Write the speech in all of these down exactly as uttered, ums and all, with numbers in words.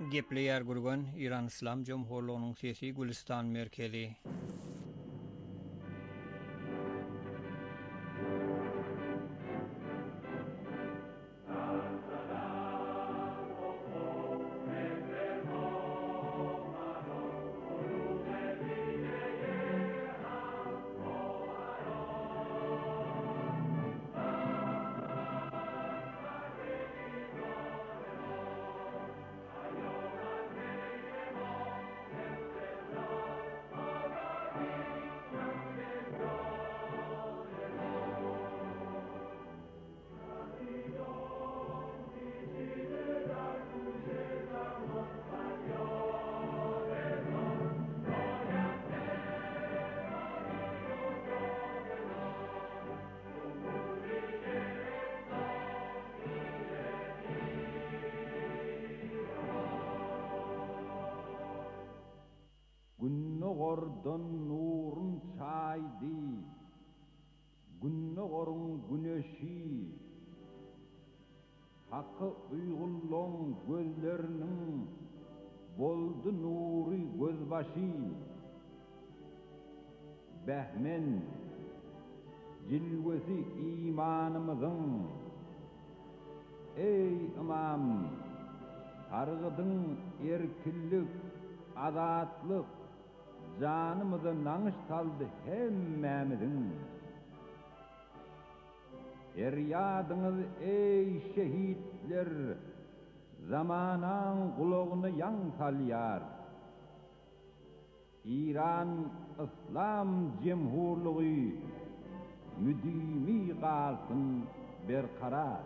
Gepleyer gurgun İran İslam Cumhurluğu'nun sesi Gülistan merkezi. Günnogordan nurun çaydı, günnogorun güneşi, hakkı uygulluğun gözlerinin boldu nuri gözbaşı, behmen cilvesi imanımızın, ey imam, targıdın erkillik, azatlık, canımızı nanış saldı hemmemizin. Feryadınız ey şehitler, zamanan kulağını yan salyar. İran İslam Cumhurluğu müdimi kalsın berkarar.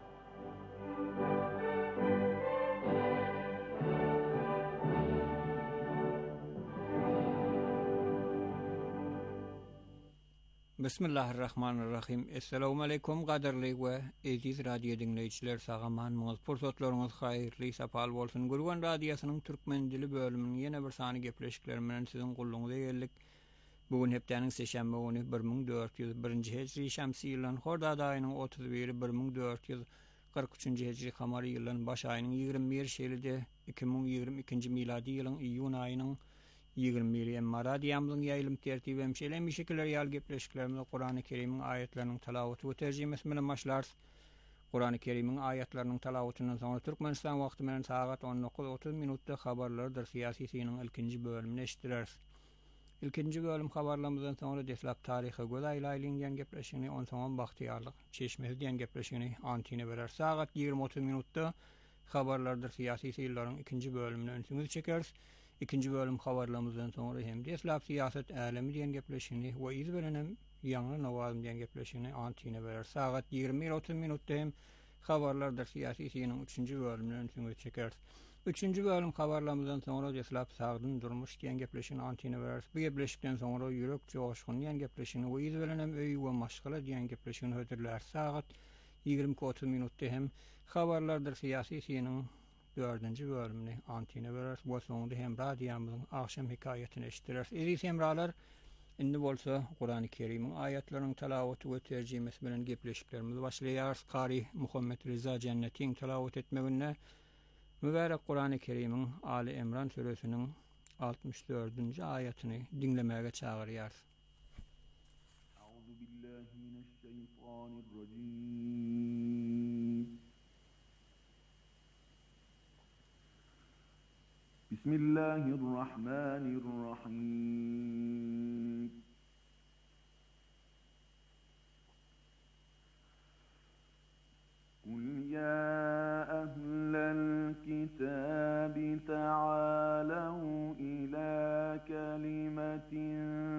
Bismillahirrahmanirrahim. Assalamu alaikum qadarly we aziz radio dinleyiciler, sagamanmyz pursatlaryňyz haýyrly sapal bolsun. Gurgan radiosynyň türkmen dili bölüminiň ýene bir sany gepleşikleri menen siziň gulluňyza geldik. Bugün hepdeniň seşembe güni bir ming dört ýüz birinji hejri şämsi ýylyň Hordad aýynyň otuz biri bir ming dört ýüz kırk üçinji hejri kamary ýylyň baş aýynyň ýygrimi bir şeýlede iki ming ýygrimi ikinji miladi ýylyň iýun aýynyň ýygrimi biri radiyamyzyň ýaýlym tertibi hem şeýle şekiller ýal gepleşiklerimiz Qur'an-ı Kerim'iň aýatlarynyň talawaty we terjemesi bilen başlar. Qur'an-ı Kerim'iň aýatlarynyň talawatyndan soňra Türkmenistan wagty bilen sagat on dokuz otuz minutda habarlardyr siýasysynyň ilkinji bölümini eşitdirers. İlkinji bölüm habarlarymyzdan soňra deslap taryhy göz aýlaýlan gepleşigini on soňam bagtýarlyk çeşmesi diýen gepleşigini antine berer. Sagat ýygrimi otuz minutda habarlardyr siýasysylaryň ikinji bölümini öňsüňiz çekeriz. İkinci bölüm habarlarımızdan sonra hem deslap siyaset alemi diyen gepleşini ve iz berenem ýangy nawazym diyen gepleşini antine berer. Sagat ýygrimi otuz minutda hem habarlardyr siýasysynyň üçünji bölümini öňsüňiz çekeriz. Üçünji bölüm habarlarymyzdan sonra deslap sagdyn durmuş diyen gepleşini antine berer. Bu gepleşikden sonra ýürek joşgun diyen gepleşini we iz berenem öý we maşgala diyen gepleşini hödürler. Sagat ýygrimi otuz minutda hem habarlardyr siýasysynyň dördüncü bölümini antine berer. Bu soňda hem radiyamyzyň akşam hikaýetini eşitdirers. Eri semralar, indi bolsa Qur'an-ı Kerim'iň aýatlarynyň talawaty we terjemesi bilen gepleşiklerimiz başlaýar. Qari Muhammed Reza Cennetiň talawat etmegine mübarek Qur'an-ı Kerim'iň Ali Imran suresiniň altmış dördünji aýatyny dinlemäge çagyrýar. Euzu billahi mineşşeytanirracim. Bismillahirrahmanirrahim. Kul ya ahlal kitabi ta'alaw ila kalimatin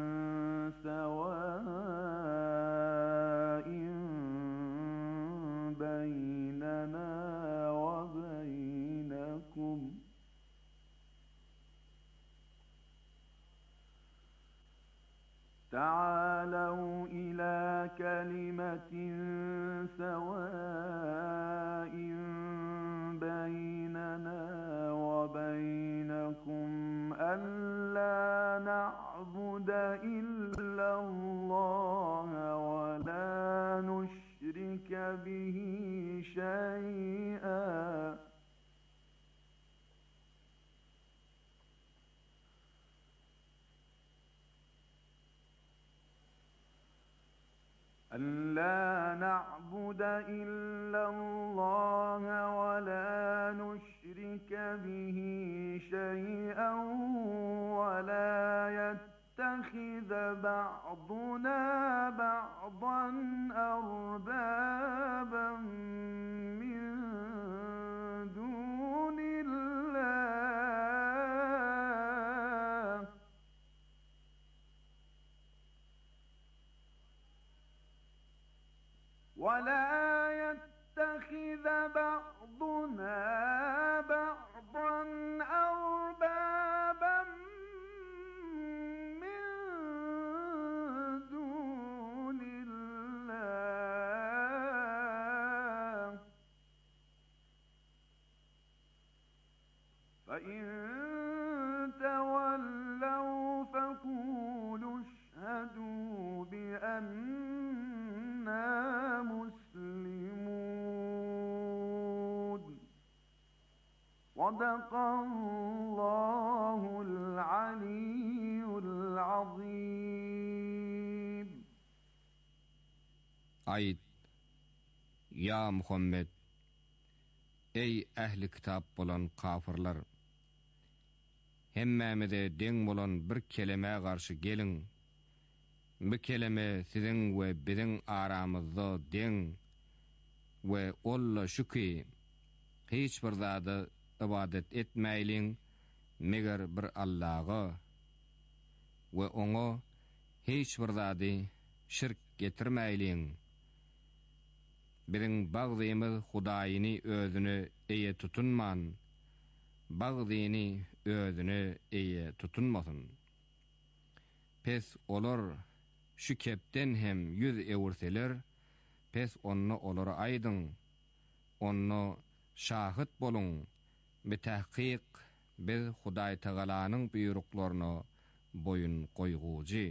sawa'in baynana wa baynakum تعالوا إلى كلمة سواء بيننا وبينكم ألا نعبد إلا الله ولا نشرك به شيئا ألا نعبد إلا الله ولا نشرك به شيئا ولا يتخذ بعضنا بعضا أربابا من دون الله ولا يتخذ بعضنا بعضا أربابا من دون الله فإن تولوا فقولوا اشهدوا بأننا مسلمون صدق الله العلي العظيم. Ayet: Ya Muhammed, ey ehli kitap bolan kafirler, hemmemize deň bolan bir kelime garşy gelin. Bu kelime siziň we biziň aramyzda deň we olla şu ki hiç bir zada ibadet etmeýliň meger bir Allah'a we oňa hiç bir zady şirk getirmeýliň. Biziň bagdymy Hudaýyny özüne eýe tutunman, bagdyny özüne eýe tutunmasyn. Pes olar şu kepden hem yüz ewurseler, pes onna olara aýdyň, onna şahit bolun, bitahqiq biz Hudaý Teala'nyň buýruklaryna boyun goýgujy.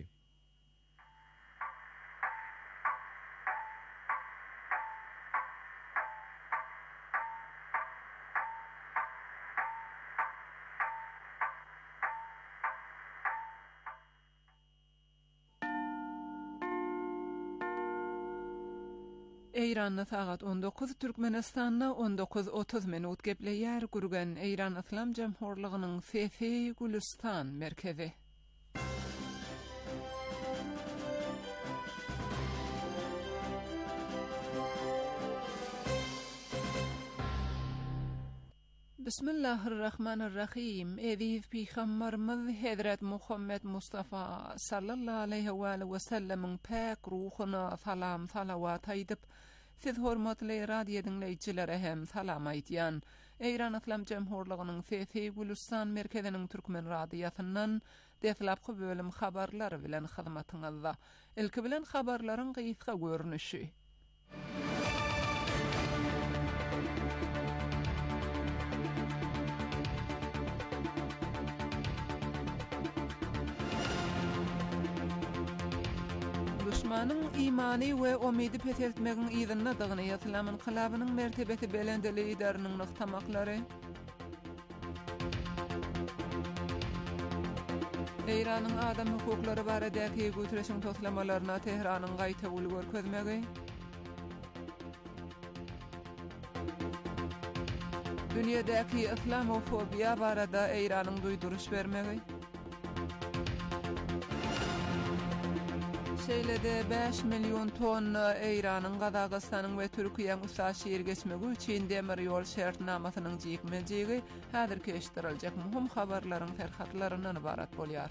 Eýranda sagat on dokuz, Türkmenistanda on dokuz otuz minut gepleýär gurgan Eýran Islam Jamhurlygynyň Fefe Gulistan merkezi. Bismillahirrahmanirrahim. Eziz Peygamberimiz Hazret Muhammed Mustafa sallallahu aleyhi ve sellem'in pak ruhuna salam salavat aýdyp, siz hormatly radio dinleýiçilere hem salam aýdýan. Eýran Islam Jamhurlygynyň Fefe Gulistan merkeziniň türkmen radiosundan deflapky bölüm habarlary bilen hyzmatyňyzda. Ilki bilen habarlaryň gysga görnüşi. Düşmanyň imany we umydy peteltmegiň ýygyna dygyny Islam inqilabynyň mertebeti belende lideriniň nykdamaklary. Eýranyň adam hukuklary baradaky götüreşiň toplamalaryna Tehranyň gaýta uly görkezmegi. Dünýädäki islamofobiýa barada Eýranyň duýduruş bermegi. Şeýlede beş milyon tonna Eýranyň, Gazagystanyň we Türkiýanyň usa şeýer geçmegi üçin demir ýol şertnamasynyň jykmeljigi häzir keşdiriljek muhim habarlaryň ferhatlaryndan ibarat bolýar.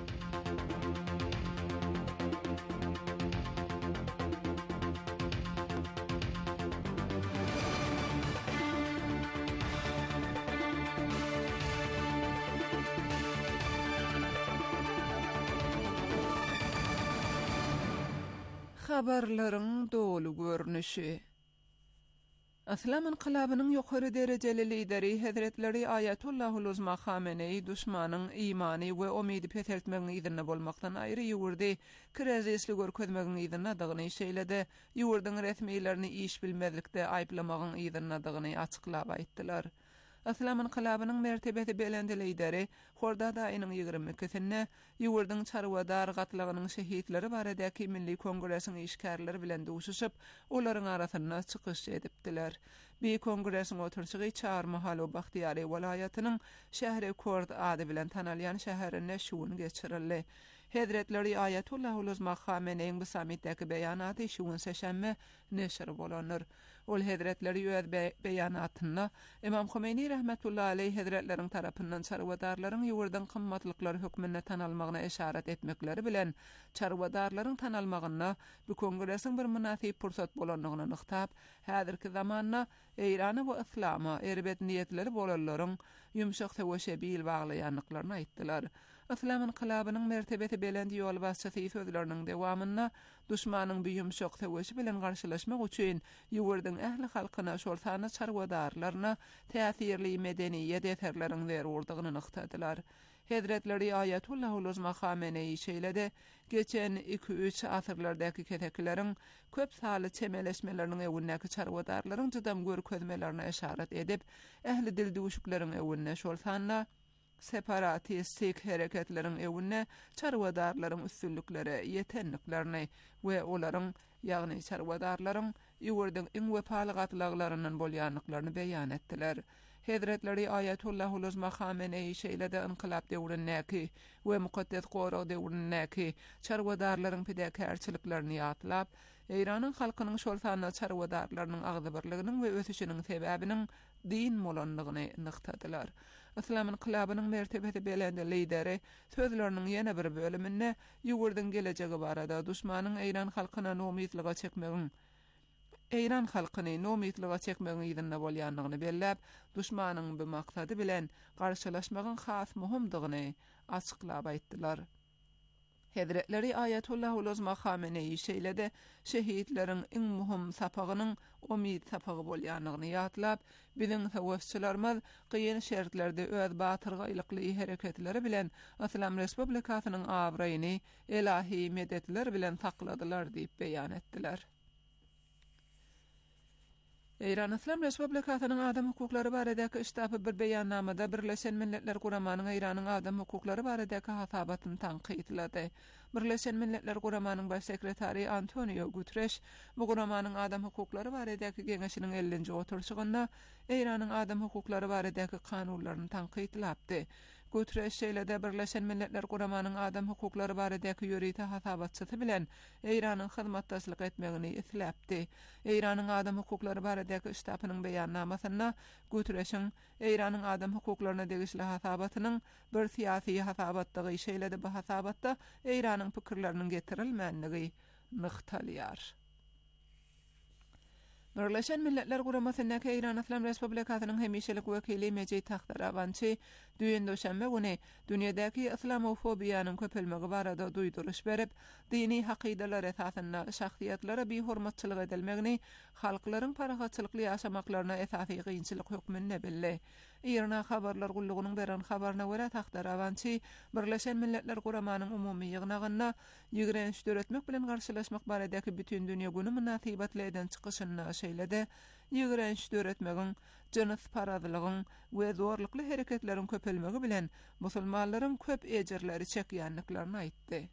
Habarlaryň dolu görnüşi. Islam inqilabynyň ýokary derejeli lideri Hazretleri Ayatullahul Uzma Khamenei düşmanyň imany we umydy peteltmegiň ýygyna bolmakdan aýry ýurdy, krizisli görkezmegiň ýygyna dygyny şeýlede ýurdyň resmiýetlerini iş bilmezlikde aýplamagyň ýygyna dygyny açyklap aýtdylar. Islam inqilabynyň mertebesi belende lideri Horda daýynyň ýygrimi ikisinde ýurdyň çarwadar gatlygynyň şehitleri baradäki Milli Kongresiň işgärleri bilen duşuşyp, olaryň arasynda çykyş edipdiler. Bir kongresiň oturşygy çağırma haly Bahtiýary welaýatynyň şähri Kord ady bilen tanalýan şäherinde şuwun geçirildi. Hedretleri Ayatullahul Uzma Khameneiň bu samitdäki beýanaty şuwun seşemme neşir bolanır. Ol hedretleri ýöz beýanatyna Imam Khomeini rahmetullahi aleyh hedretleriň tarapyndan çarwadarlaryň ýurdyň kymmatlyklary hökmüne tanalmagyna eşaret etmekleri bilen çarwadarlaryň tanalmagyna bu kongresiň bir münasip pursat bolanlygyny nyktap, häzirki zamanna Eýrana we Islama erbet niýetleri bolanlaryň ýumşak täweşe bil baglaýanlyklaryny aýtdylar. Islam inqilabynyň mertebesi belendi ýol başçysy sözleriniň dewamyna düşmanyň bu ýumşak täweşi bilen garşylaşmak üçin ýurdyň ähli halkyna şol sany çarwadarlaryna täsirli medeniýet eserleriň berurdygyny nyktadylar. Hedretleri Ayatullahul Uzma Khamenei şeýlede geçen iki üç asyrlardaky ketekleriň köp saly çemeleşmeleriniň ewündäki çarwadarlaryň jydam görkezmelerine eşaret edip, ähli dil duşukleriň ewünde şol sany separatistik hereketleriň ewünde çarwadarlaryň üstünlükleri, ýetenliklerini we olaryň, ýagny çarwadarlaryň ýurdyň iň wepaly gatlyklarynyň bolýanlyklaryny beýan etdiler. Hedretleri Ayatullahul Uzma Khamenei şeýlede inqilab döwründäki we mukaddes gora döwründäki çarwadarlaryň pidäkärçiliklerini ýatlap, Eýranyň halkynyň şol sany çarwadarlarynyň agzybyrlygynyň we ösüşiniň sebäbiniň din bolanlygyny nyktadylar. Islam inqilabynyň mertebesi belende lideri sözleriniň ýene bir bölüminde ýurdyň gelejegi barada düşmanyň Eýran halkyna nomitliga çekmegiň Eýran halkyny nomitliga çekmegiň ýerinde bolýanlygyny belläp, düşmanyň bu maksady bilen garşylaşmagyň has muhimdygyny açyklap aýtdylar. Hedretleri Ayatullahul Uzma Khamenei şeýlede şehitleriň iň muhim sapagynyň umid sapagy bolýanlygyny ýatlap, biziň sowatçylarymyz gynyn şertlerde öz batyrgylykly hereketleri bilen Islam Respublikasynyň awraýyny ilahi medetler bilen sakladylar diýip beýan etdiler. Eýran Islam Respublikasynyň adam hukuklary baradaky iştapy bir beýannamada Birleşen Milletler Guramanyň Eýranyň adam hukuklary baradaky hasabatyny tanqidlady. Birleşen Milletler Guramanyň baş sekretary Antonio Guterres bu Guramanyň adam hukuklary baradaky geňeşiniň ellinji oturşygynda Eýranyň adam hukuklary baradaky kanunlaryny tanqidlapdy. Guterres şeýlede Birleşen Milletler Guramanyň adam hukuklary baradaky ýörite hasabatçysy bilen Eýranyň hyzmatdaşlyk etmegini isläpdi. Eýranyň adam hukuklary baradaky iştapynyň beýannamasyna Guterresiň Eýranyň adam hukuklaryna degişli hasabatynyň bir siýasy hasabatdygy şeýlede bu hasabatda Eýranyň pikirleriniň getirilmänligi nyktalýar. Birleşen Milletler Guramasynyň Eýran Islam Respublikasynyň hemişelik wekili Mejid Taxtaravançy düýün döşenme güni dünýädäki islamofobiýanyň köpelmegi barada duýduruş berip, dini hakydalar esasynda şahsiýetlere bir hormatçylyk edilmegini, halklaryň parahatçylykly ýaşamaklaryna esasy gynçylyk hökmünde bildi. Irna habarlar gullugynyň beren habaryna görä Taxtaravançy Birleşen Milletler Guramanyň umumy ýygnagyna ýigrenç döretmek bilen garşylaşmak baradaky bütün dünýä güni münasibatly eden çykyşyny şeýlede ýigrenç döretmegiň, jyns paradlygyň we zorlukly hereketleriň köpelmegi bilen musulmanlaryň köp ejirleri çekýänliklaryny aýtdy.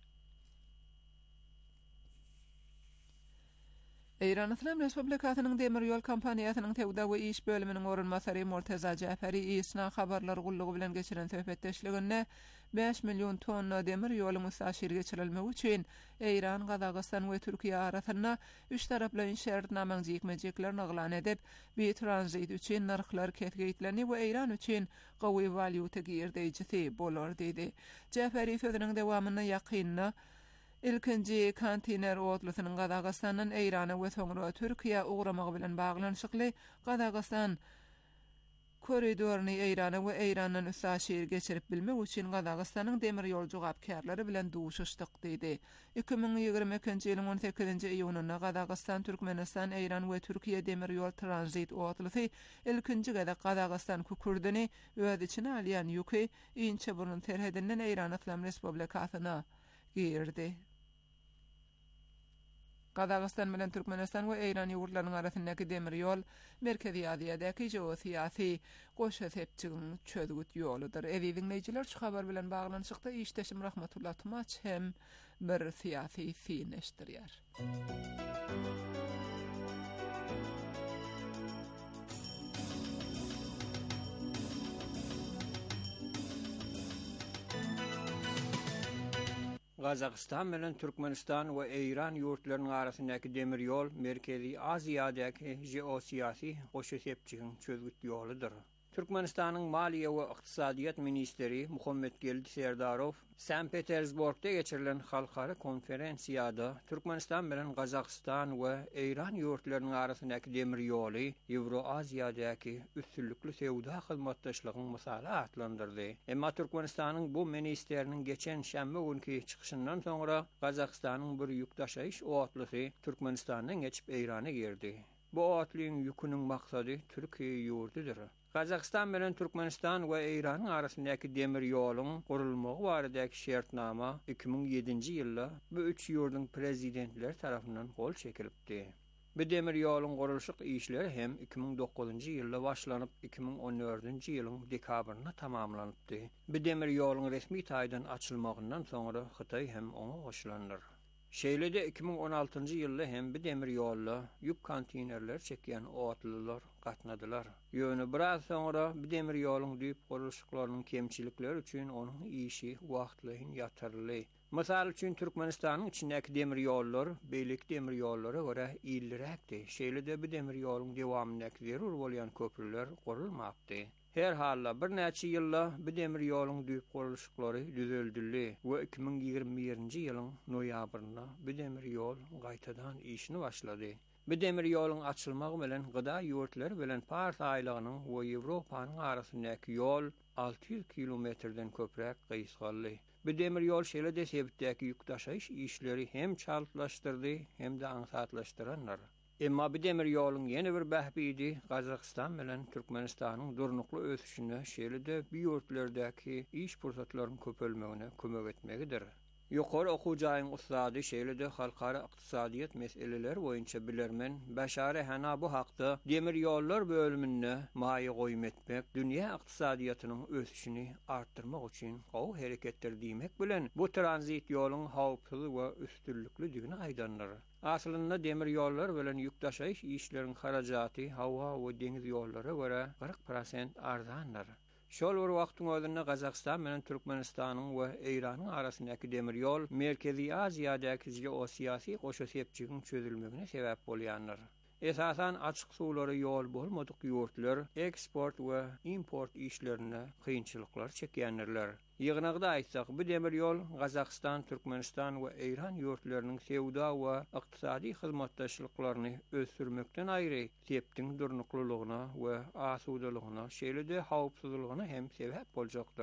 Eýran Islam Respublikasynyň demir ýol kompaniýasynyň tewda we iş bölüminiň orunmasary Murtaza Jafari isna habarlar gullugy bilen geçiren söhbetdeşliginde beş milyon tonna demir ýoly müsaşir geçirilmegi üçin Eýran, Gazagystan we Türkiýe arasynda üç taraply şertnamaň jekmejeklerini aglan edip, bir transit üçin narhlar ketgeytleni we Eýran üçin gowy valyuta girdejisi bolar dedi. Jafari sözüniň dewamyna ýakynna ilkinji konteyner otlusynyň Gazagystanyň Eýrana we soňra Türkiýe ugramagy bilen baglanyşykly Gazagistan koridoryny Eýrana we Eýrandan üsaşir geçirip bilmek üçin Gazagystanyň demir ýol jogapkärleri bilen duşuşdyk diýdi. iki ming ýygrimi ikinji ýylyň on sekizinji iýunyna Gazagystan, Türkmenistan, Eýran we Türkiýe demir ýol transit otlusy ilkinji gada Gazagystan kukurdini öz içine alýan ýüki inçe burun terhedinden Eýran Islam Respublikasyna girdi. Qazaqstan bilen Türkmenistan we Eýran ýurtlarynyň arasyndaky demir ýol Merkezi Aziýadaky geosyýasy goşa sepçiginiň çözgüt ýoludyr. Evi dinleýijiler şu habar bilen baglanyşykda işdeşim Rahmatullah Tumaç hem bir syýasy fiýneşdirýär. Qazaqstan bilen Türkmenistan we Eýran ýurtlarynyň arasyndaky demir ýol Merkezi Aziýadaky geosyýasy goşa sepçiginiň çözgüt ýoludyr. Türkmenistanyň Maliýe we Ykdysadyýat ministri Muhammed Serdarow Sankt Petersburgda geçirilen halkara konferensiýada Türkmenistan bilen Qazaqstan we Eýran ýurtlarynyň arasyndaky demir ýoly Ewroaziýadaky üstünlikli sewda hyzmatdaşlygynyň misaly atlandyrdy. Emma Türkmenistanyň bu ministeriniň geçen şäme günkü çykyşyndan soňra Qazaqstanyň bir ýükdaşaýyş owatlysy Türkmenistanyň geçip Eýrana girdi. Bu owatlyň ýüküniň maksady Türkiýe ýurdudyr. Qazaqstan bilen Türkmenistan we Eýranyň arasyndaky demir ýoluň gurulmagy baradaky şertnama iki bin ýedinji ýylda bu üç ýurdun prezidentleri tarapyndan gol çekilipdi. Bu demir ýoluň gurulşyk işleri hem iki bin dokuzunji ýylda başlanyp iki bin on dördünji ýylyň dekabryna tamamlanypdy. Bu demir ýoluň resmi taýdan açylmagyndan soňra Hytaý hem oňa goşulandyr. Şeýlede iki bin on altynji ýylda hem bir demir ýolda ýük konteynerler çekýän owatlylar gatnadylar. Ýöne biraz soňra bir demir ýoluň düýp gurulşyklarynyň kemçilikleri üçin onuň işi wagtlyň ýatyrly. Mysal üçin Türkmenistanyň içindäki demir ýollar beýlik demir ýollara görä ýyllyrakdy. Şeýlede bir demir ýoluň dewamyndaky zerur bolýan köprüler gurulmapdy. Her halla bir näçe ýylda bu demir ýoluň düýp gurulşyklary düzeltildi we iki bin ýigirme birinji ýylyň noýabryna bu demir ýol gaýtadan işini başlady. Bu demir ýoluň açylmagy bilen gyda ýurtlar bilen Pars aýlygynyň we Ýewropanyň arasyndaky ýol alty ýüz kilometrden köprek gysgaldy. Bu demir ýol şeýle sebitdäki ýükdaşaýyş işleri hem çaltlaşdyrdy hem de aňsatlaşdyranlar. Emma bu demir ýoluň ýene bir bähbidi Qazaqstan bilen Türkmenistanyň durnukly ösüşine şeýle-de bu ýurtlardaky iş pursatlarynyň köpelmegine kömek etmegidir. Ýokary okuwjaýyň ustady şeýle-de halkara ykdysadyýat meseleleri boýunça bilermen Başary Hana bu hakda demir ýollar bölümine maýy goýum etmek, dünýä ykdysadyýatynyň ösüşini artdyrmak üçin gowy hereketler diýmek bilen bu tranzit ýoluň hawpsuz we üstünliklidigini aýdandyr. Aslında demir ýollar bilen ýükdaşaýyş işleriniň harajaty hawa we deňiz ýollary görä kırk prosent arzandyr. Şol bir wagtyň özünde Qazaqstan bilen Türkmenistanyň we Eýranyň arasyndaky demir ýol Merkezi Aziýadaky geosyýasy goşa sepçiginiň çözülmegine sebäp bolýandyr. Esasan açyk suwlary ýol bolmadyk ýurtlar eksport we import işlerine kynçylyklar çekýändirler. Ýygnagda aýtsak, bu demir ýol Qazaqstan, Türkmenistan we Eýran ýurtlarynyň sewda we ykdysady hyzmatdaşlyklaryny ösürmekden aýry sepdiň durnuklylygyna we asudalygyna, şeýle-de hawpsuzlygyna hem sebäp boljakdyr.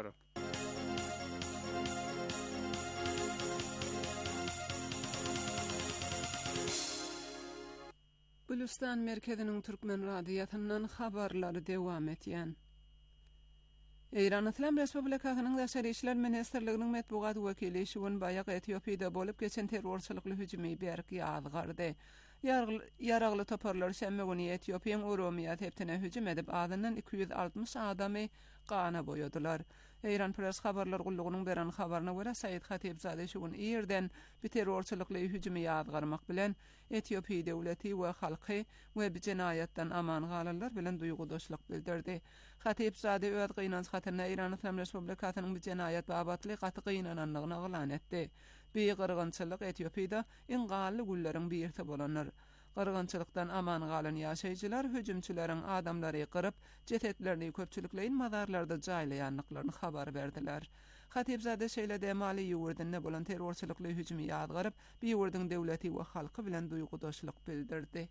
Gülistan merkeziniň Türkmen radiýatyndan habarlary dewam etýän. Eýran Islam Respublikasynyň Daşary işler ministrliginiň medbugat wekili şugun baýak Etiopiýada bolup geçen terrorçylykly hüjümi berk ýazgardy. Yaragly toparlar şäme güni Etiopiýanyň Oromiýa teptine hüjüm edip adyndan iki yüz altmış adamy gana boýadylar. Eýran press habarlar gullugynyň beren habaryna görä Said Hatibzade şugun ýerden bir terrorçylykly hüjümi ýazgarmak bilen Etiopiýa döwleti we halky we bir jenaýatdan aman galanlar bilen duýgudaşlyk bildirdi. Hatibzade öz gynanç hatyna Eýran Islam Respublikasynyň bir jenaýat babatly gaty gynananlygyny elan etdi. Bir gyrgynçylyk Etiopiýada iň galy gulleriň birisi bolanlar. Gyrgynçylykdan aman galan ýaşaýjylar hüjümçüleriň adamlary gyryp, jetetlerini köpçülikleýin mazarlarda jaýlaýanlyklaryny habar berdiler. Hatibzade şeýle-de Mali ýurdynda bolan terrorçylykly hüjümi ýazgaryp, bir ýurdun döwleti we halky bilen duýgudaşlyk bildirdi.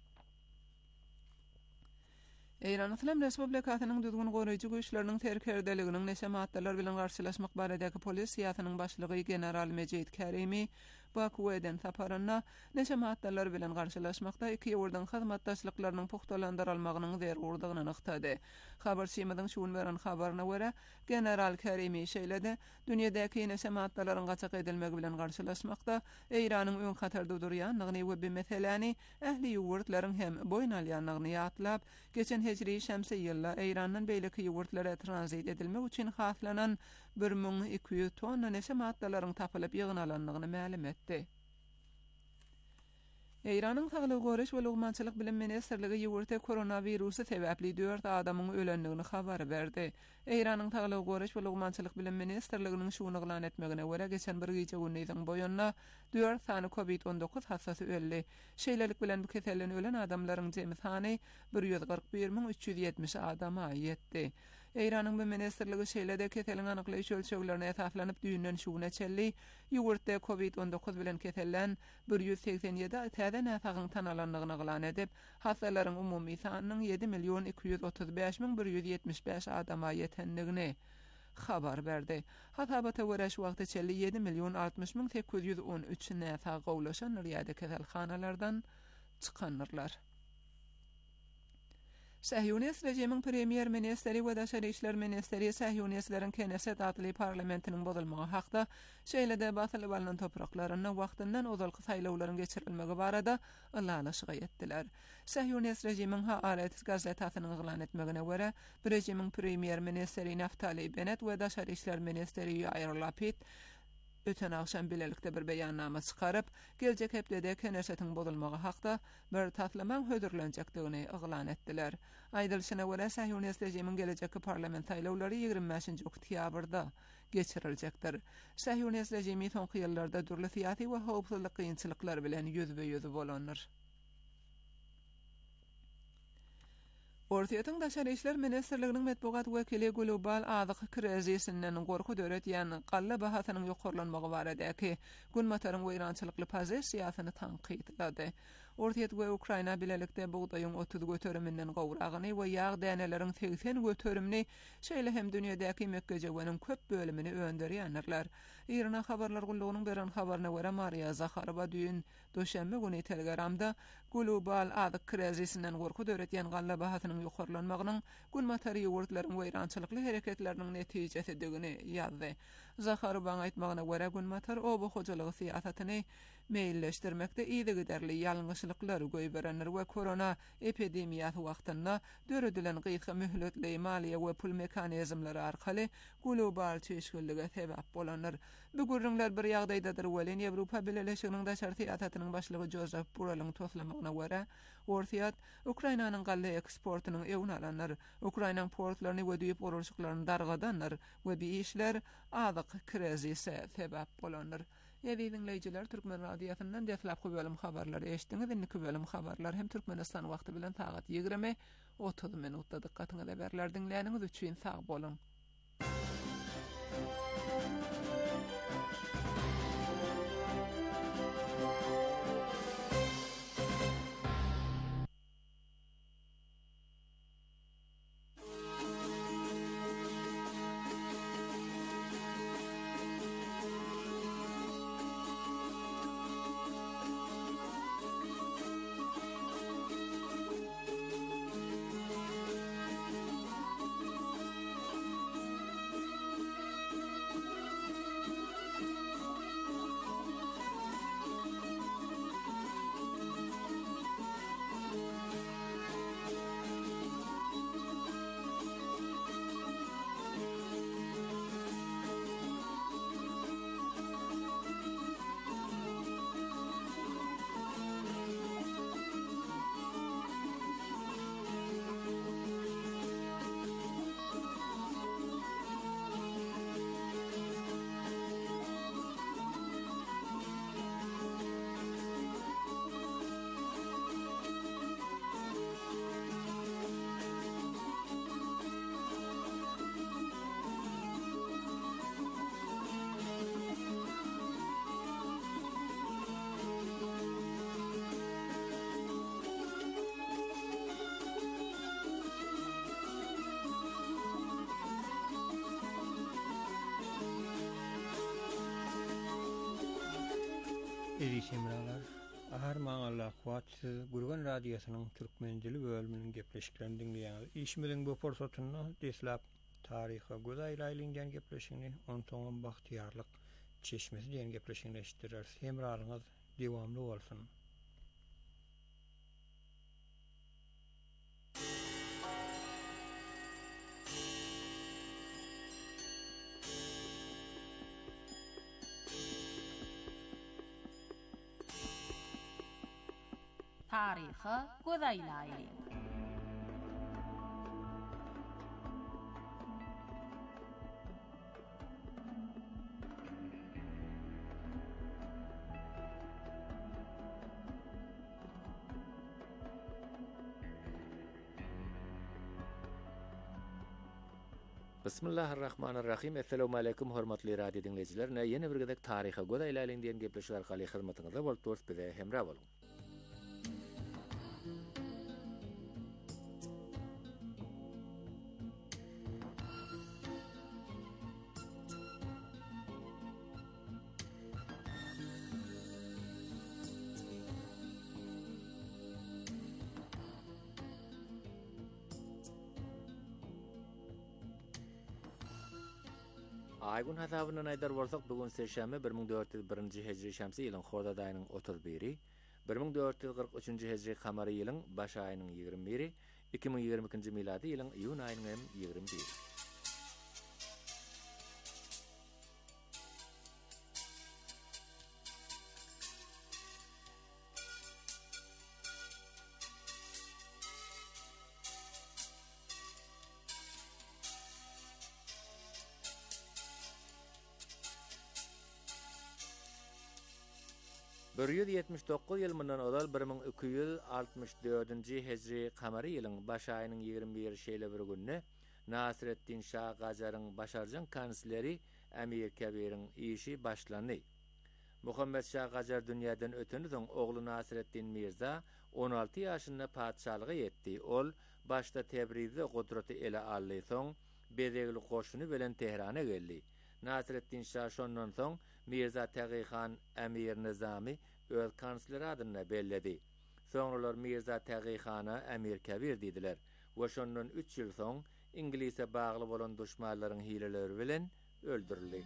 Eýran Islam Respublikasynyň düzgün goraýjy güýçleriniň terkerdeliginiň neşe maddeler bilen garşylaşmak baradaky polis ýatynyň başlygy general Mejid Kerimi Bakuweden saparanna neşe maatlar bilen garşylaşmakda iki ýurdun hyzmatdaşlyklarynyň puhtalandyrylmagynyň zerurdygyny anyktady. Habar şemadyň şuun beren habaryna görä, General Kerimi şeýledi, dünýädäki neşe maatlaryň gaçak edilmegi bilen garşylaşmakda Eýranyň öň hatarda durýanlygyny we bir meseleni ähli ýurtlaryň hem boýnalýanlygyny ýatlap, geçen hejri şemse ýylla Eýranyň beýleki ýurtlara transit edilmek üçin haslanan bir miň iki ýüz tonna neşe maatlaryň tapylyp ýygnalanlygyny ma'lum etdi. Eýranyň Saglyk Goraş we Lugmançylyk bilim ministrligi ýurtda koronavirusy sebäpli dört adamyň ölendigini habar berdi. Eýranyň Saglyk Goraş we Lugmançylyk bilim ministrliginiň şuny glan etmegine görä geçen bir gece günniň boýunna dört sany covid on dokuz hastasy öldi. Şeýlelik bilen bu keselen ölen adamlaryň jemy sany bir ýüz gyrk bir miň üç ýüz ýetmiş adama ýetdi. Eýranyň bu ministrligi şeýlede keseliň anyklaýyş ölçeglerine esaslanyp düýünden şuwna çelli, ýurtda covid on dokuz bilen keselen bir ýüz seksen ýedi täze näsagyň tanalanlygyny glan edip, hastalaryň umumy sanynyň ýedi million iki ýüz otuz beş miň bir ýüz ýetmiş beş adama ýetendigini habar berdi. Hatabata görä şu wagtda çelli ýedi million altmış miň sekiz ýüz on üç näsa gowlaşan ýa-da keselhanalardan çykanyrlar. Sahyonist rejimiň premier ministeri we daşary işler ministeri Sahyonistlaryň Kenneset adly parlamentiniň bozulmagy hakda şeýlede basylyp alynan topraklaryna wagtyndan ozalky saýlawlaryň geçirilmegi barada ılalaşyga ýetdiler. Sahyonist rejimiň Haaretz gazetasynyň glan etmegine görä, bir rejimiň premier ministeri Naftali Bennett we daşary işler ministeri Yair Lapid öten akşam bilelikde bir beýannama çykaryp, geljek hepdede Kennesetiň bozulmagy hakda bir taslamaň hödürlenjekdigini yglan etdiler. Aýdylyşyna görä Sahyonist rejimiň geljeki parlament saýlawlary ýygrimi beşinji oktýabrda geçiriljekdir. Sahyonist rejimi soňky ýyllarda durly syýasy we howpsuzlyk kynçylyklar bilen ýüzbe-ýüz bolanır. Ortaýatyň daşary işler ministrliginiň medpugat wekili global azyk krizisinden gorku döretýän galla bahasynyň ýokarlanmagy baradaky günmataryň weýrançylykly pozisiýasyny tanqidlady. Ortaýat we Ukraina bilelikde buğdaýyň otuz göteriminden gowragyny we ýağ däneleriň seksen göterimini şeýle hem dünýädäki mekkejewenin köp bölümini öndürýänler. Irana habarlar gullugynyň beren habaryna görä Maria Zakharova düýün döşembe güni Telegramda global azyk krizisinden gorku döretýän galla bahasynyň ýokarlanmagynyň günmatary ýurtlaryň weýrançylykly hereketleriniň netijesigini ýazdy. Zakharowaň aýtmagyna görä günmatar obu hojalygy syýasatyny meýilleşdirmekde ýygy giderli ýalňyşlyklar göýberenler we korona epidemiýasy wagtynda döredilen gyýyky mühletli maliýe we pul mekanizmlary arkaly global çeşgillige sebäp bolanlar. Bu gürrüňler bir ýagdaýdadyr welin Ýewropa Birleşiginiň daşary syýasatynyň başlygy Joseph Borrelliň toslamagyna görä, ortaýat Ukrainanyň galla eksportynyň ewni alanlar, Ukrainaň portlaryny we düýüp uruşyklaryny dargadanlar we bu işler azyk krizisi sebäp bolanlar. Ýa-da dinleýijiler Türkmen radiosynyň defläpki bölüm habarlary eşitdiňiz. Indi bölüm habarlar hem Türkmenistan wagty bilen saat ýygrimi otuz minutda dikkatyňyza berler dinläniňiz üçin sag bolun. ahwat Gurgan Radyosynyň türkmen dili bölüminiň gepleşiklerini dinleýäňiz. İşimiziň bu forsatyny deslap taryha gozaýlaýlyňdan gepleşigini, onuň soňam bagtyarlyk çeşmesi diýen gepleşigini eşitdirler. Hemralyňyz dewamly bolsun. Taryha gozaýlaýly. Bismillahirrahmanirrahim. Assalamu alaykum hormatly radio dinleyijiler. Ýene bir gezek taryha gozaýlaýly diýen gepleşik arkaly hyzmatyňyzda bolýar, bize hemra boluň. Aygun hasabyna aýdar bolsak, bugun seşäme bir ming dört ýüz birinji hejri şämsi ýylyň Horda daýynyň otuz biri, bir ming dört ýüz gyrk üçinji hejri kamary ýylyň baş aýynyň ýygrimi biri, iki ming ýygrimi ikinji miladi ýylyň iýun aýynyň ýygrimi biri. bir yüz ýetmiş dokuz ýyl mundan odal bir ming iki ýüz altymyş dördünji hejri kamary ýylyň baş aýynyň ýygrimi biri şeýle bir günne Nasreddin Şah Gajaryň başarjan kansleri Emir Kebiriň işi başlandy. Muhammed Şah Gajar dünýäden öteni soň ogly Nasreddin Mirza on alty ýaşynda padşalygy etdi. Ol başda Tebrizde gudraty ele aldy, soň bezegli goşuny bilen Tehrana geldi. Nasreddin Şah şondan soň Mirza Taghi Khan Emir Nizami öz kansleri adyna belledi. Soňralar Mirza Taghi Khana Emir Kebir diýdiler. We şondan üç ýyl soň İngilise bagly bolan düşmanlaryň hileleri bilen öldürildi.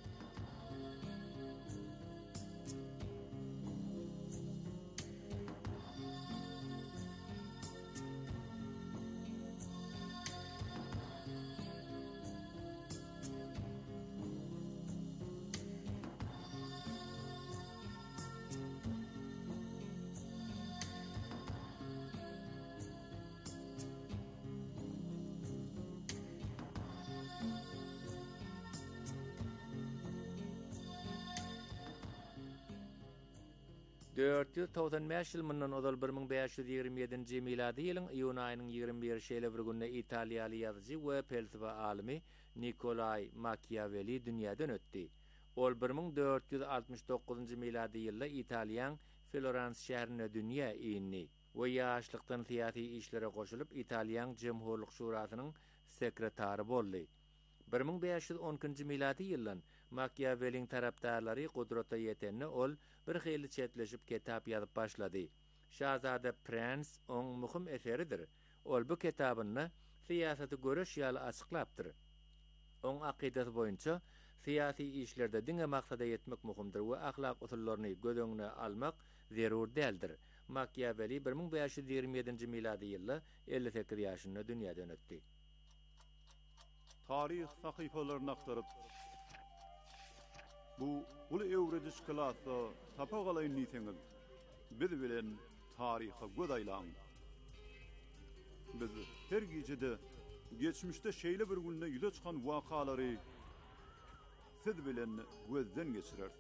dört ýüz togsan beş ýyl mundan odal bir ming beş ýüz ýygrimi ýedinji miladi ýylyň iýun aýynyň ýygrimi biri şeýle bir günde Italiýaly ýazgy we felsefe alimi Nikolay Machiavelli dünýäden ötdi. Ol bir ming dört ýüz altymyş dokuzunji miladi ýylda Italiýanyň Florence şäherine dünýä iýindi we ýaşlykdan syýasy işlere goşulyp Italiýanyň Jemhurlyk Şurasynyň sekretary boldy. bir ming beş ýüz onunji miladi ýyldan Machiavelliň tarapdarlary gudrata ýetenne ol bir hili çetleşip kitap ýazyp başlady. Şahzada Prens oň muhim eseridir. Ol bu kitabyny syýasaty görüş ýaly açyklapdyr. Oň akydasy boýunça syýasy işlerde diňe maksada ýetmek muhimdir we ahlak usullaryny göz öňüne almak zerur däldir. Machiavelli bir ming beş ýüz ýygrimi ýedinji miladi ýylda elli sekiz ýaşynda dünýäden ötdi. Tarih sahypalaryny aktaryp bu ulu öwrediş klasy tapagalayyn niýetiňiz biz bilen taryha gozaýlaň. Biz her gejede geçmişde şeýle bir günde ýüze çykan wakalary siz bilen gözden geçirer.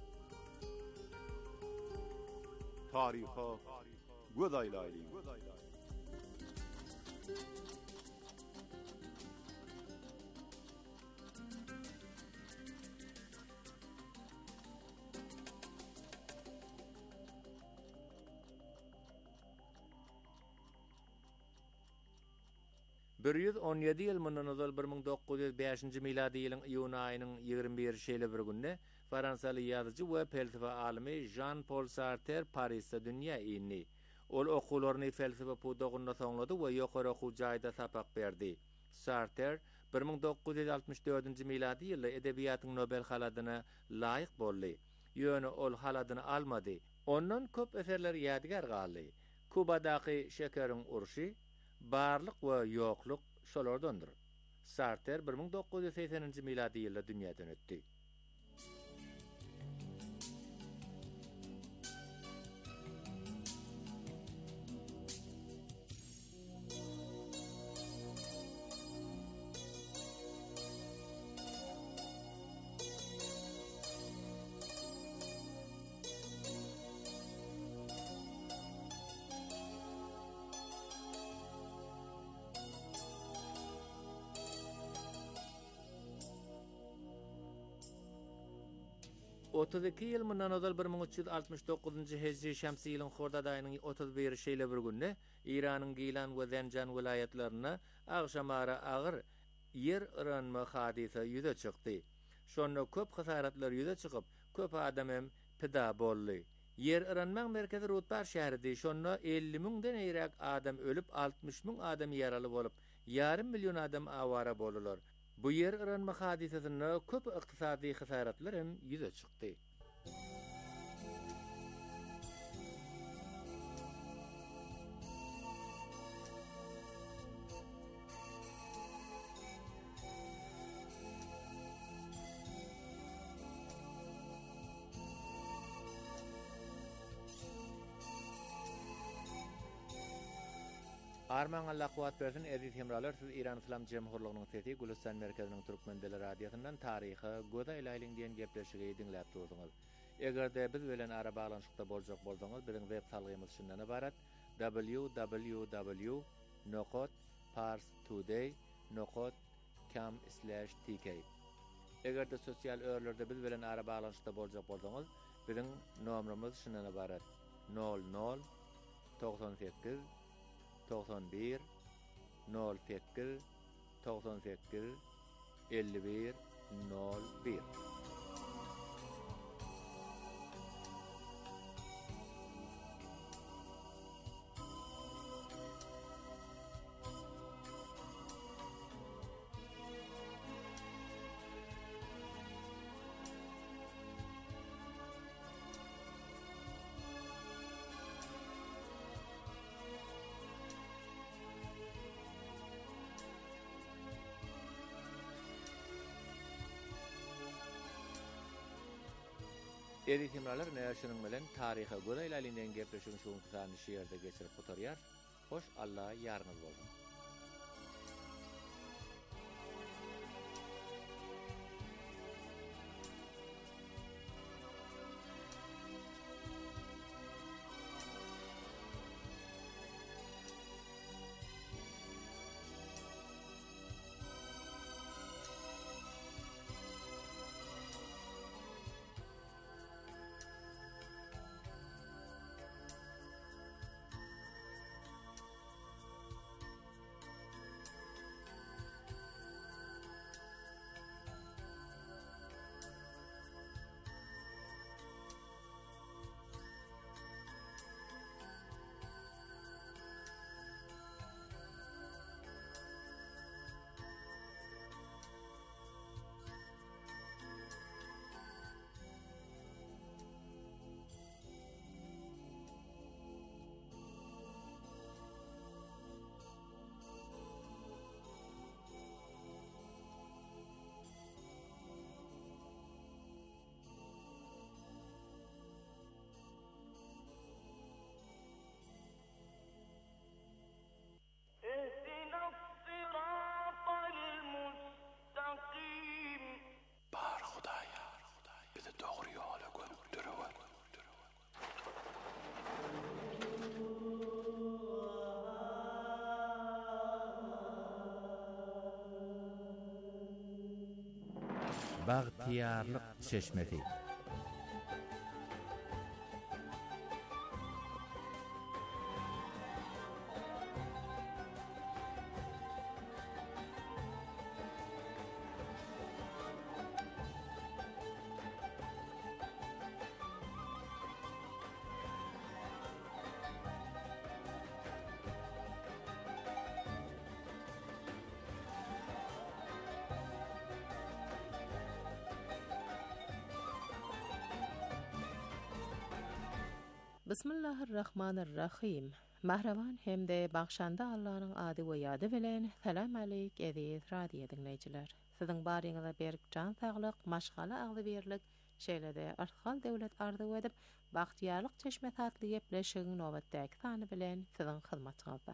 Taryha gozaýlaýly. bir yüz on yedi ýyl mundan ozal bir ming dokuz yüz beşinji miladi ýylyň iýun aýynyň ýygrimi biri şeýle bir günde Fransaly ýazyjy we felsefe alimy Jean-Paul Sartre Parisde dünýä ýyny. Ol okularyny felsefe pudogyna soňlady we ýokary okuw jaýda sapak berdi. Sartre bir ming dokuz yüz altmış dördünji miladi ýylda edebiýatyň Nobel haladyna laýyk boldy. Ýöne ol haladyny almady. Ondan köp eserler ýadgar galdy. Kubadaky şekeriň urşy, barlyk we ýokluk şolardandyr. Sartre bir ming dokuz yüz sekseninji miladi ýylda dünýäden ötdi. otuz iki ýyl mundan ozal bir ming üç yüz altmış dokuzunji hejri şämsi ýylyň Hordad aýynyň otuz biri şeýle bir günde Iranyň Gilan we Zenjan vilayetlerine agşamara agyr yer ýaranma hadise ýüze çykdy. Şonda köp hasaratlar ýüze çykyp, köp adam hem pida boldy. Yer ýaranma merkezi Rutbar şäherinde şonda elli miňden eýrek adam ölüp altmış miň adam ýaraly bolup, ýarym million adam awara boldylar. Bu yer ýaranma hadisesinde köp ykdysady hasaratlar hem ýüze çykdy. Arman Allah kuwat bersin aziz hemralar, siz İran İslam Cemhurluğunyň sesi Gülistan merkeziniň Türkmen dili radiosundan taryhy goda ilaýlyň diýen gepleşigi dinläp durdyňyz. Egerde biz bilen ara baglanyşykda boljak bolsaňyz, biziň web salgymyz şundan ibarat: w w w nokot pars today nokot com slash t k. Egerde sosial örlerde biz bilen ara baglanyşykda boljak bolsaňyz, biziň nomerimiz şundan ibarat: nol nol doksan sekiz doksan bir nol sekiz doksan sekiz elli bir nol bir. Eri hemralar näşiniň bilen taryha göre ilaýlyň gepleşigi şuň kysany şeýerde geçirip oturýar. Hoş Allah ýarňyz bolsun. Bagtiyarlyk çeşmesi. Bismillahirrahmanirrahim. Mahravan hem de bagşanda Allah'ın adı we ýady bilen salam aleyk aziz radio dinleýijiler. Siziň baryňyza berk can saglyk, maşgala agly berlik, şeýlede arhal döwlet ardy edip, bagtyarlyk çeşme tatly gepleşigiň nowatdaky sany bilen siziň hyzmatçyňyzda.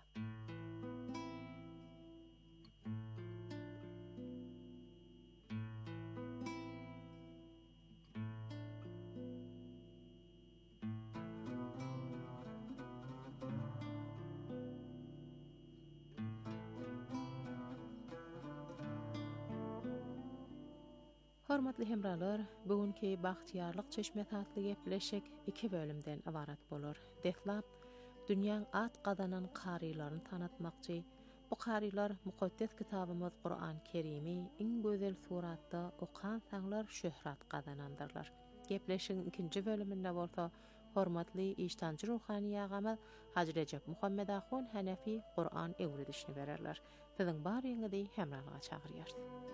Hormatly hemralar, bugünkü bagtyarlyk çeşme tatly gepleşik iki bölümden ibarat bolar. Dehlap, dünýäň at gadanan karylaryny tanatmakçy. Bu karylar mukaddes kitabymyz Qur'an Kerimi iň gözel suratda okan saňlar şöhrat gadanandyrlar. Gepleşigiň ikinji bölüminde bolsa, hormatly iştanjy ruhani agamy Hacı Recep Muhammed Ahun Hanefi Qur'an öwredişini bererler. Siziň baryňyzy hemralyga çagyrýar.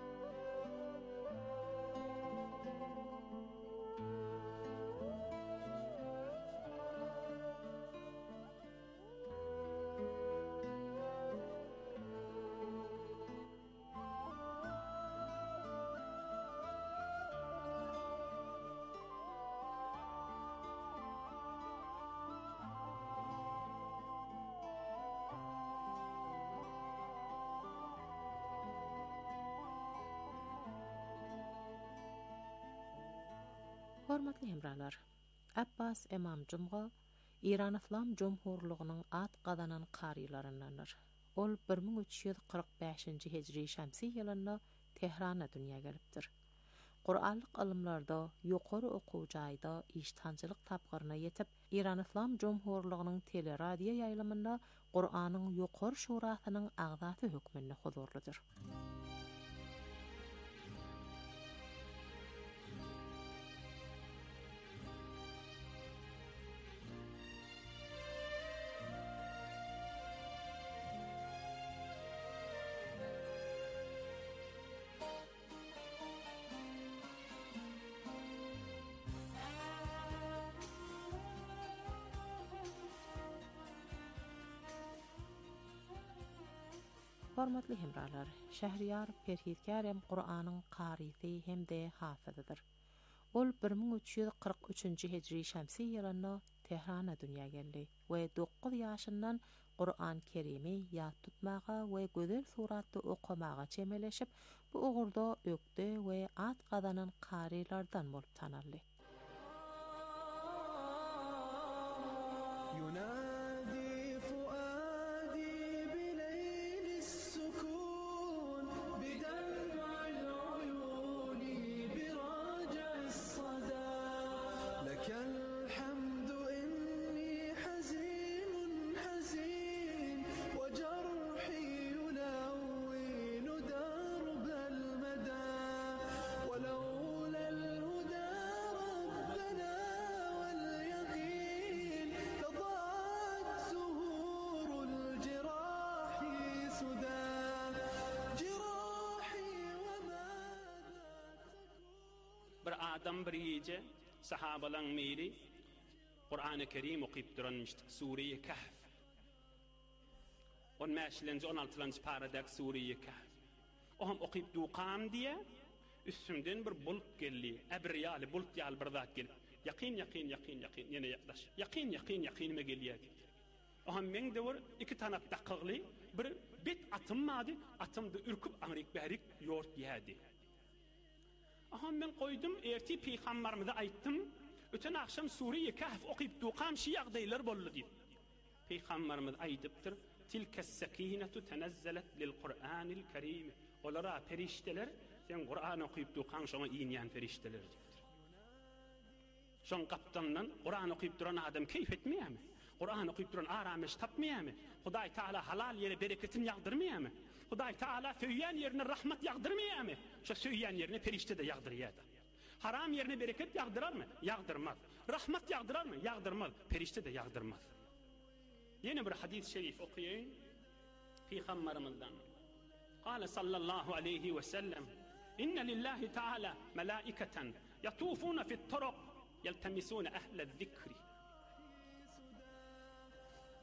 Hormatly hemralar, Abbas Imam Jumga İran İslam Cumhurluğunun at gadanan karylarındandır. Ol bir ming üç yüz kırk beşinji Hicri şemsi ýylynda Tehrana dünýäge gelipdir. Qur'anlyk ilmlarda ýokary okuw jaýda iştanjylyk tapgyryna ýetip, İran İslam Cumhurluğunun teleradio ýaýlymynda Qur'anyň ýokary şurasynyň agzaty hökmünde huzurludyr. Hormatly hemralar, Şähriyar Perhizkarem Qur'anyň qarysy hemde hafyzydyr. Ol bir ming üç yüz kırk üçinji Hicri şemsi ýylynda Tehrana dünýäge geldi we dokuz ýaşyndan Qur'an Kerimi ýad tutmaga we gözel suratda okamaga çemeleşip, bu ugurda ökde we at gadanan qarylardan bolup tanaldy. Adam bir gece sahabalan miri Kur'an-ı Kerim okuyup duranmıştık. Sure-i Kahf. on beşinci on altıncı paradak Sure-i Kahf. O hem okuyup duqam diye üstümden bir bulut geldi. Ebriyali bulut yal bir zat geldi. Yakin yakin yakin yakin yine yaklaş. Yakin yakin yakinime geliyor. O hem men de var iki tane dakıklı bir bit atılmadı. Atımda ürküp Amerik berik yoğurt yedi. Aham ben koydum, erti peygamberimize aytdım. Öten akşam Sure-i Kahf okuyup duqam şi ýagdaýlar boldy diýip. Peygamberimiz aytypdyr, tilka sakinetu tenazzalat lil Qur'anil Kerim. Olara perişteler, sen Qur'an okuyup duqan şoňa iňýän perişteler diýipdir. Şoň gapdandan Qur'an okuyup duran adam keyf etmeýärmi? Qur'an okuyup duran arameş tapmaýarmy? Hudaý Taala halal ýere bereketini ýagdyrmaýarmy? Hudaý Taala söýýän ýerine rahmat ýagdyrmaýarmy? Şo söýýän ýerine perişte de ýagdyrýar. Haram ýerine bereket ýagdyrarmy? Ýagdyrmaz. Rahmat ýagdyrarmy? Ýagdyrmaz. Perişte de ýagdyrmaz. Ýene bir hadis şerif okuýaýyn. Peygamberimizden. Qala sallallahu aleyhi ve sellem: "İnne lillahi Taala melaiketen yatufuna fi't turuq yeltemisuna ehle zikri."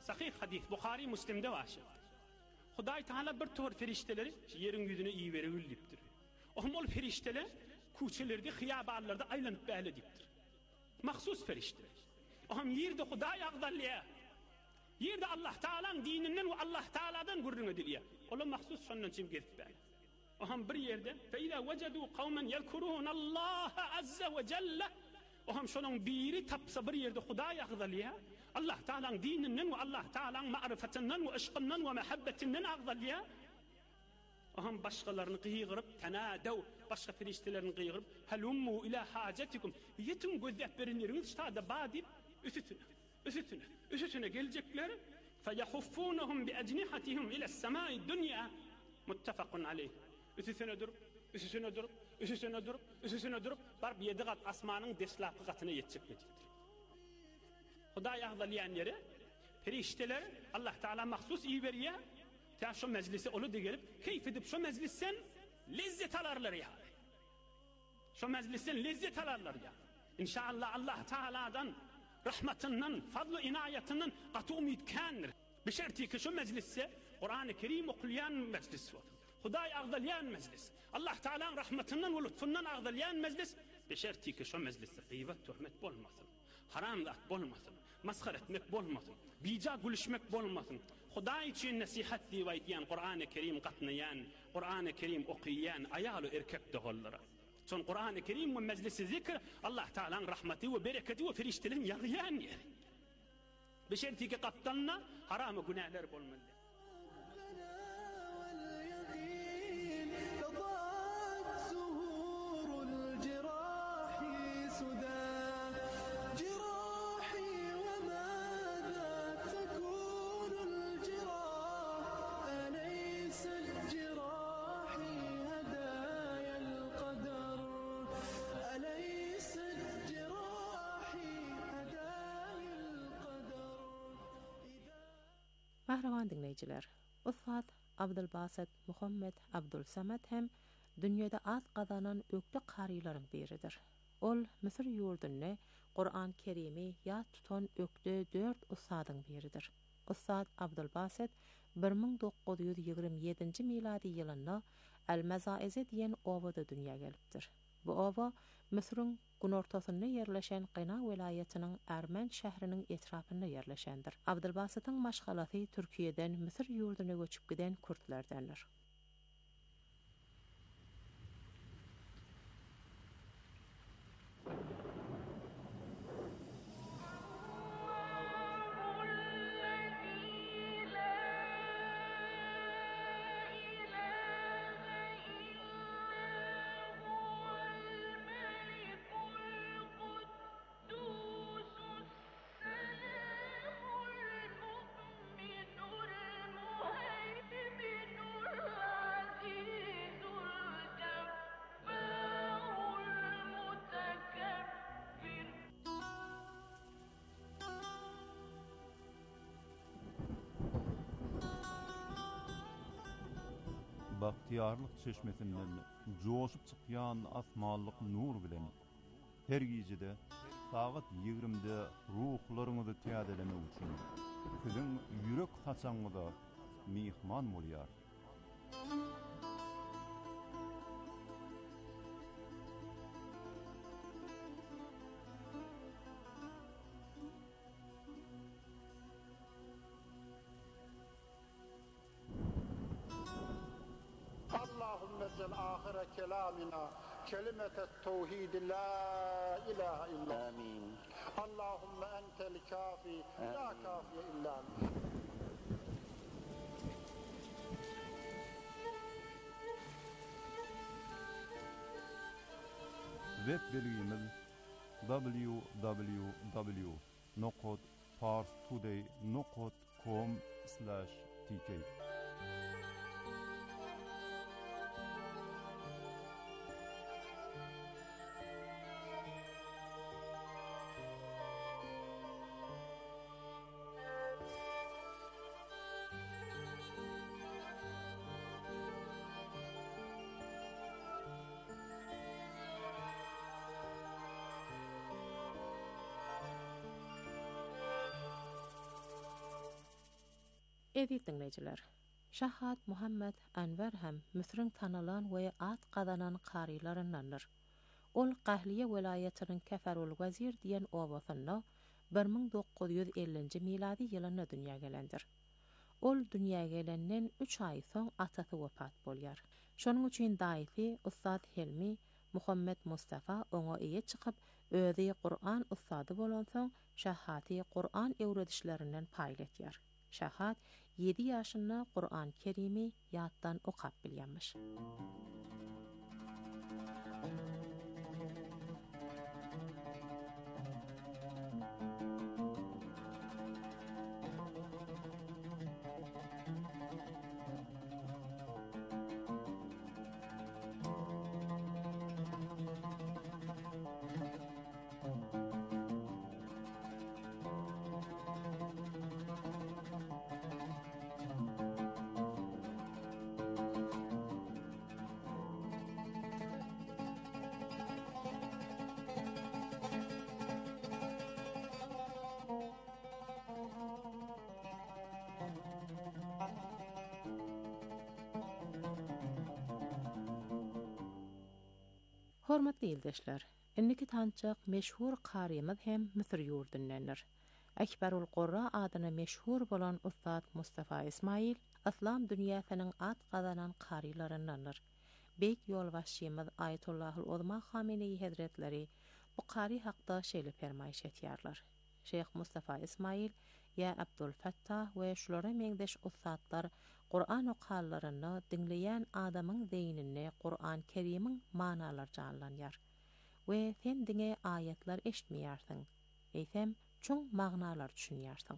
Sahih hadis Buhari Müslim'de var. Hudaý Taala bir tor ferişteleri yerin yüzüne iyi verebil dipdir. Ohm ol ferişteler kuçelerde, hiyabanlarda aylanyp bäle dipdir. Mahsus ferişteler. Ohm yerde Hudaý agdalya. Yerde Allah Taala'nın dininden we Allah Taala'dan gurrun edilýär. Ola mahsus şondan çim gezip bäle. Ohm bir yerde fe ila wajadu qawman yezkuruna Allah azza ve celle. Ohm şonuň biri tapsa bir yerde Hudaý agdalya. Allah Taala'nın dininden ve Allah Taala'nın ma'rifetinden ve aşkından ve mehabbetinden agdalya. Ohm başgalarını qygyryp tanadaw, başga feriştelerini qygyryp halummu ila hajatikum. Yetim gözläp berenleriňiz ştada badip üsütüne, üsütüne, üsütüne gelecekler. Feyahuffunhum bi ajnihatihim ila as-sama'i dunya. Muttafaqun aleyh. Üsütüne durup, üsütüne durup, üsütüne durup, üsütüne durup bar yedi gat asmanyň deslapy gatyna yetjek medipdir. Hudaý agdalyan ýere ferişteler Allah Taala mahsus iyi berýär. Ta şu meclise olu de gelip keyif edip şu meclisten lezzet alarlar ya. Şu meclisten lezzet alarlar ya. İnşallah Allah Taala'dan rahmetinden, fadlu inayetinden qatı umid kanir. Bir şerti ki şu meclisse Kur'an-ı Kerim okuyan meclis var. Hudaý agdalyan meclis. Allah Taala'nın rahmetinden ve lütfundan agdalyan meclis. Bir şerti ki şu meclisse gıybet, töhmet bolmasın. Haram zat bolmasın. Maskar etmek bolmasın. Bija gülüşmek bolmasın. Hudaý için nasihat diýip aýtýan Kur'an-ı Kerim gatnayan, Kur'an-ı Kerim okuyan ayalı erkek dogullara. Son Kur'an-ı Kerim ve meclisi zikr Allah Taala'nın rahmeti ve bereketi ve feriştelerin ýagýan ýeri. Beşerti ki gatdanna haramy günahlar bolmaly. Mahrawan dinleýijiler, Ustad Abdulbasit Muhammed Abdulsamat hem dünýede at gazanan ökde qarylaryň biridir. Ol Misir ýurduny Qur'an Kerimi ýa tutan ökde dört ustadyň biridir. Ustad Abdulbasit bir ming dokuz ýüz ýygrimi ýedinji miladi ýylynda El-Mazaize diýen owada dünýäge gelipdir. Bu owa Misiriň günortasyna ýerleşen Qina welaýatynyň Ermen şähriniň etrapynda ýerleşendir. Abdulbasityň maşgalaty Türkiýeden Misir ýurduny göçüp giden kurtlardandyr. Bahtiyarlyk çeşmesinden joşup çykýan asmanlyk nur bilen her gecede saat ýigrimide ruhlaryňyzy täzelemek üçin siziň ýürek haçaňyza mihman bolýar. آخر كلامنا كلمة التوحيد لا إله إلا آمين. اللهم أنت الكافي لا كافي إلا أنت. Web bilgimiz w w w nokta parstoday nokta com slash t k. Edip dinleyiciler. Şahat Muhammed Enver hem Müsrün tanılan we at qadanan qarilarındandır. Ol Qahliye vilayetinin Keferul Wazir diyen owasyna bir ming dokuz yüz ellinji miladi ýylyna dünýä gelendir. Ol dünýäge gelenden üç ay soň atasy wafat bolýar. Şonuň üçin daýy Ustad Helmi Muhammed Mustafa oňa eýe çykyp özi Qur'an ustady bolan soň Şahaty Qur'an öwredişlerinden paýlatýar. Şahat yedi ýaşynda Qur'an Kerimi ýatdan okap bilýänmiş. Hormatly ýoldaşlar, inniki tançak meşhur qarymyz hem Misir ýurdundandyr. Ekberul Qurra adyna meşhur bolan Ustad Mustafa Ismail, Islam dünýäsiniň at gazanan qarilaryndandyr. Bek ýolbaşçymyz Ayatullahul Uzma Hameneyi Hazretleri bu qari hakda şeýle fermaýş etýärler. Şeyh Mustafa Ismail ya Abdul Fattah we şolara meňdeş ustadlar Qur'an okallaryny dinleýän adamyň zeýnine Qur'an Kerimiň manalary canlanýar. We sen diňe ayetler eşitmeýärsiň. Eýsem çoň magnalar düşünýärsiň.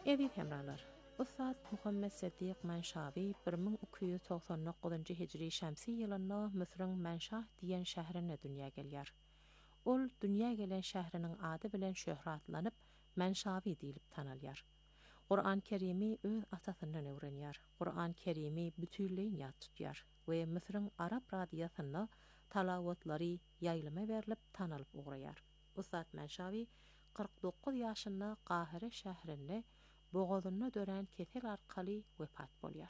Evi hemralar. Ustad Muhammed Siddiq Manshavi bir ming iki yüz doksan dokuzuncu Hicri şemsi ýylynda Misriň Manşah diýen şäherine dünýä gelýär. Ol dünýä gelen şäheriniň ady bilen şöhratlanyp Manshavi diýilip tanalýar. Qur'an Kerimi öz atasyndan öwrenýär. Qur'an Kerimi bütünleýin ýat tutýar we Misriň Arab radiýasynda talawatlary ýaýlyma berilip tanalyp ugraýar. Ustad Manshavi qirq dokuz ýaşynda Qahire şäherinde boğazına dören kesel arkaly wepat bolýar.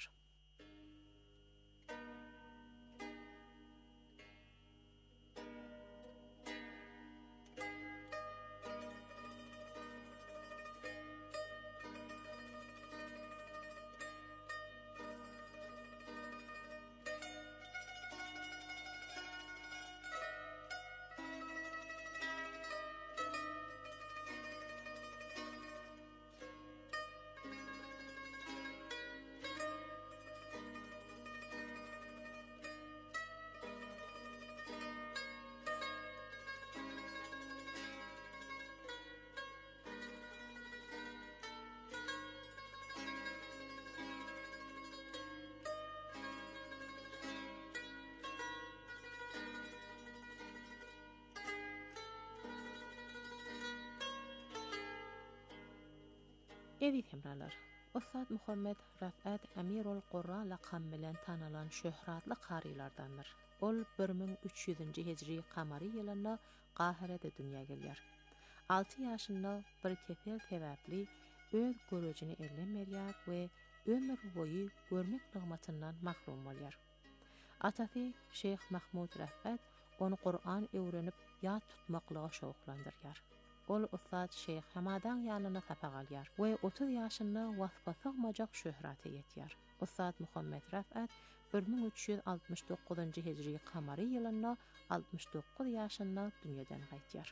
Evi hemralar. Ustad Muhammed Rafat Amirul Qurra laqam bilen tanalan şöhratly qarilardandyr. Ol bir ming üç yüzünci Hicri qamary ýylynda Qahirede dünýä gelýär. alty ýaşynda bir kefel sebäpli öz görejini ellemerýär we ömür boyu görmek nigmatyndan mahrum bolýar. Atasy Şeyh Mahmud Rafat onu Qur'an öwrenip ýat tutmaklyga şowklandyrýar. Ol Ustad Şeyh Hamadan ýanyna tapagalýar we otuz ýaşynda wasfasygmajak şöhraty ýetýär. Ustad Muhammed Rafat bir ming üç yüz altmış dokuzuncu Hicri qamary ýylynda altmış dokuz ýaşynda dünýeden gaýtýar.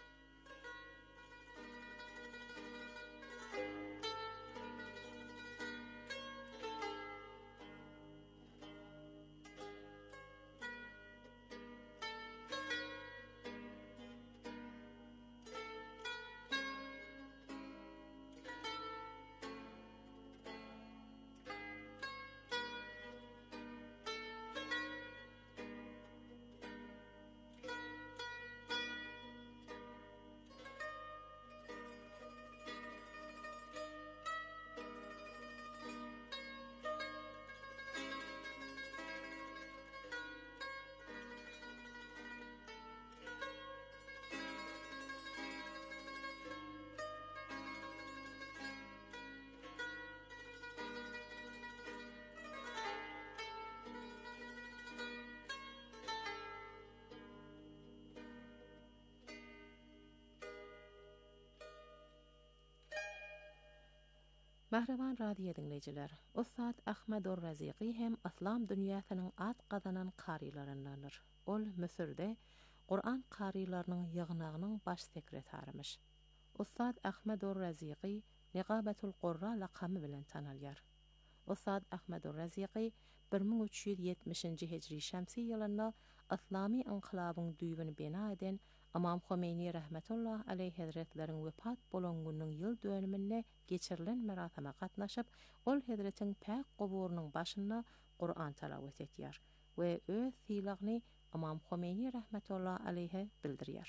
Mahraman radio dinleyijiler, Ustad Ahmedur Raziqi hem islam dünýäsiniň at gazanan qarilaryndandyr. Ol Misirde Qur'an qarilarynyň ýygnagynyň baş sekretarymyş. Ustad Ahmedur Raziqi Niqabatul Qurra laqamy bilen tanalýar. Ustad Ahmedur Raziqi bir ming üç yüz ýetmişinci Hicri şemsi ýylynda islami inqilabyň düýbini bena eden Imam Khomeini rahmetullah aleyh hazretleriň wepat bolan günüň ýyl dönümine geçirilen merasima gatnaşyp, ol hazretiň päk goburynyň başynda Qur'an talawat etýär we öz sylagyny Imam Khomeini rahmetullah aleyhe bildirýär.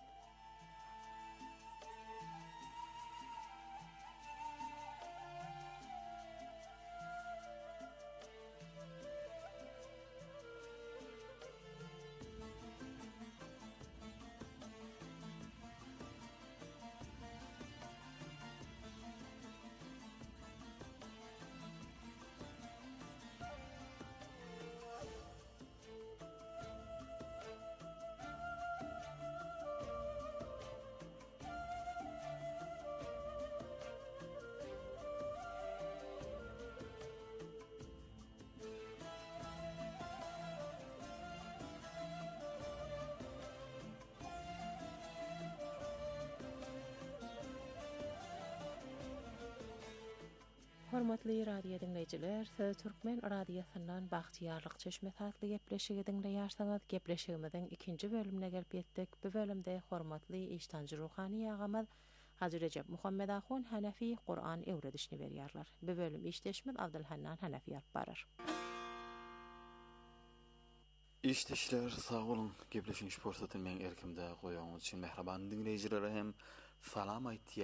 Hormatly radio dinleyijiler, Söz Türkmen radiosundan Bagtyarlyk çeşme tatly gepleşigi dinleýärsiňiz. Gepleşigimiziň ikinji bölümine gelip ýetdik. Bu bölümde hormatly iştanjy ruhany ýagamyz Hacı Recep Muhammed Ahun Hanefi Kur'an öwredişini berýärler. Bu bölüm işleşmez Abdülhannan Hanefi alıp barar. İşteşler sağ olun. Gepleşiň şursatyn men erkimde goýaňyz üçin mehriban dinleýijiler hem salam aýtdy.